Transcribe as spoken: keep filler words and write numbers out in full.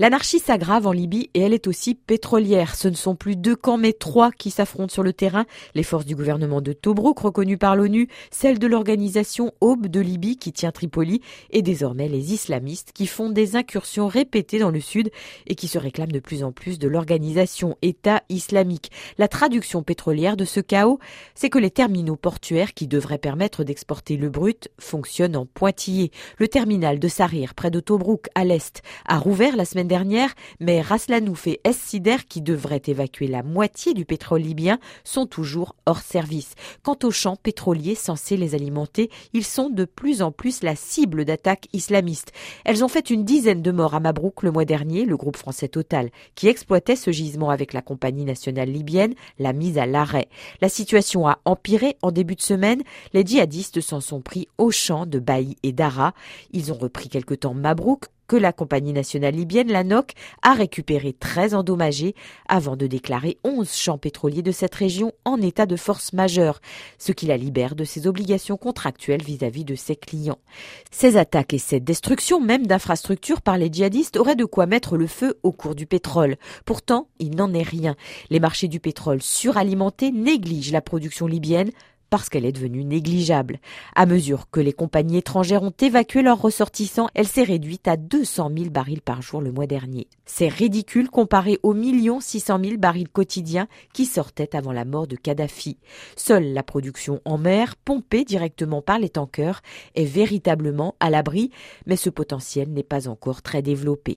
L'anarchie s'aggrave en Libye et elle est aussi pétrolière. Ce ne sont plus deux camps mais trois qui s'affrontent sur le terrain. Les forces du gouvernement de Tobrouk, reconnues par l'ONU, celles de l'organisation Aube de Libye qui tient Tripoli et désormais les islamistes qui font des incursions répétées dans le sud et qui se réclament de plus en plus de l'organisation État islamique. La traduction pétrolière de ce chaos, c'est que les terminaux portuaires qui devraient permettre d'exporter le brut fonctionnent en pointillés. Le terminal de Sarir, près de Tobrouk, à l'est, a rouvert la semaine dernière, mais Ras Lanouf et Es Sider, qui devraient évacuer la moitié du pétrole libyen, sont toujours hors service. Quant aux champs pétroliers censés les alimenter, ils sont de plus en plus la cible d'attaques islamistes. Elles ont fait une dizaine de morts à Mabrouk le mois dernier. Le groupe français Total, qui exploitait ce gisement avec la compagnie nationale libyenne, l'a mise à l'arrêt. La situation a empiré en début de semaine. Les djihadistes s'en sont pris aux champs de Baï et Dara. Ils ont repris quelque temps Mabrouk, que la compagnie nationale libyenne, la N O C, a récupéré très endommagé avant de déclarer onze champs pétroliers de cette région en état de force majeure, ce qui la libère de ses obligations contractuelles vis-à-vis de ses clients. Ces attaques et cette destruction même d'infrastructures par les djihadistes auraient de quoi mettre le feu au cours du pétrole. Pourtant, il n'en est rien. Les marchés du pétrole suralimentés négligent la production libyenne, parce qu'elle est devenue négligeable. À mesure que les compagnies étrangères ont évacué leurs ressortissants, elle s'est réduite à deux cent mille barils par jour le mois dernier. C'est ridicule comparé aux un six cent mille barils quotidiens qui sortaient avant la mort de Kadhafi. Seule la production en mer, pompée directement par les tankers, est véritablement à l'abri, mais ce potentiel n'est pas encore très développé.